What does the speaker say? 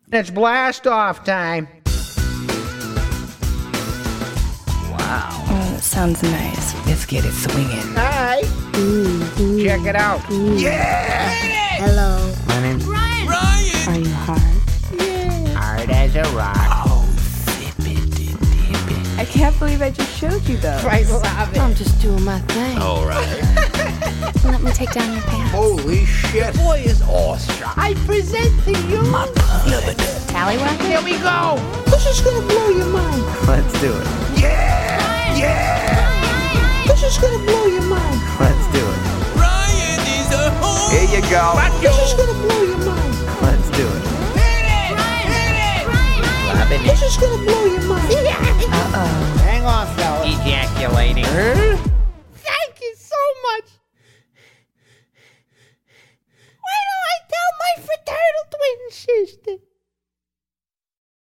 It's blast off time. Wow. Oh, that sounds nice. Let's get it swinging. Hi. Check it out. Yeah! Hello. My name's Ryan. Are you hard? Hard as a rock. Oh, zip it, dip it. I can't believe I just showed you those. I love I'm it. just doing my thing. All right. Let me take down your pants. Holy shit. Boy is awesome. I present to you. My beloved. Tallywhacker? Here we go. This is gonna blow your mind. Let's do it. Yeah! Yeah! This is gonna blow your mind. Let's do it. Ryan is a home. Here you go. This is gonna blow